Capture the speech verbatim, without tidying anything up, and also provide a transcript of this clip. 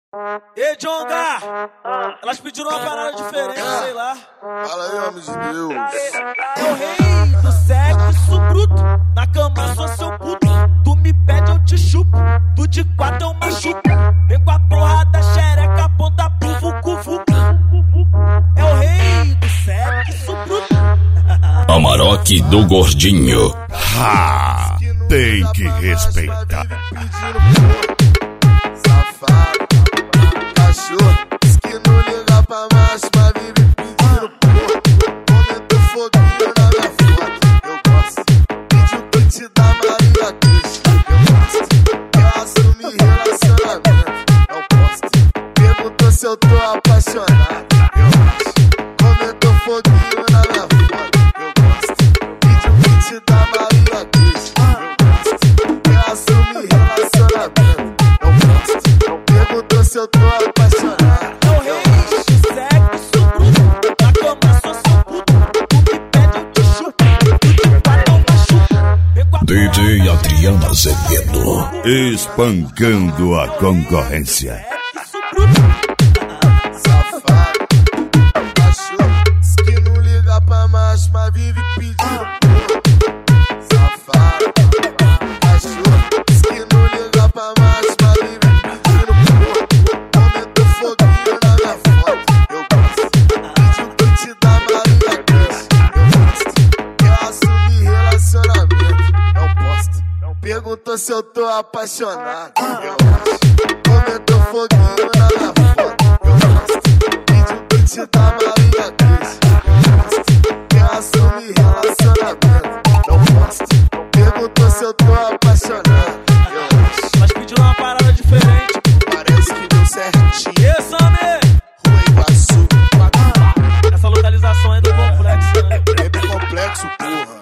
Ei, Jonga! Elas pediram uma parada diferente, sei lá. Fala aí, homem de Deus. É o rei do sexo bruto. Na cama sou seu puto. Tu me pede, eu te chupo. Tu de quatro eu machuco. Vem com a porra da xereca, aponta pro vucu-vucu. É o rei do sexo bruto. Amarok do Gordinho. Ha! Tem que respeitar. Safado, cachorro, diz que não liga pra macho, mas vive pedindo porra. Comentou foguinho na minha foto, eu gosto. Pediu pra te dar Maria Cristo, eu gosto. Quer assumir relacionamento, não posso. Perguntou se eu tô apaixonado, eu acho. Comentou foguinho na minha foto, eu gosto. Pediu pra te dar Maria Cristo, eu gosto. Quer assumir relacionamento, não posso. Perguntou se eu tô apaixonado. É o rei do sexo bruto. Na cama sou seu puto. Tu me pede, eu te chupo. Tu de quatro eu machuco. Vem com a D J Adriano Azevedo. Espancando a concorrência. sexo bruto. Safado, cachorro, diz que não liga pra macho, mas vive pedindo porra. Safado, cachorro, diz que não liga pra macho, mas vive pedindo porra. Comentou foguinho na minha foto, eu gosto. Pediu pra te dar Maria Cristo, eu gosto. Quer assumir relacionamento, não posso. Perguntou se eu tô apaixonado, eu acho. Comentou foguinho na minha foto, eu gosto. Pediu pra te dar Maria Cristo, eu gosto. Quer assumir relacionamento, não posso. Perguntou se eu tô apaixonado, eu acho. Elas pediram uma parada diferente. Parece que deu certinho. E Samir? Rua Iguaçu, quatro. Essa localização é do complexo, né? É complexo, porra.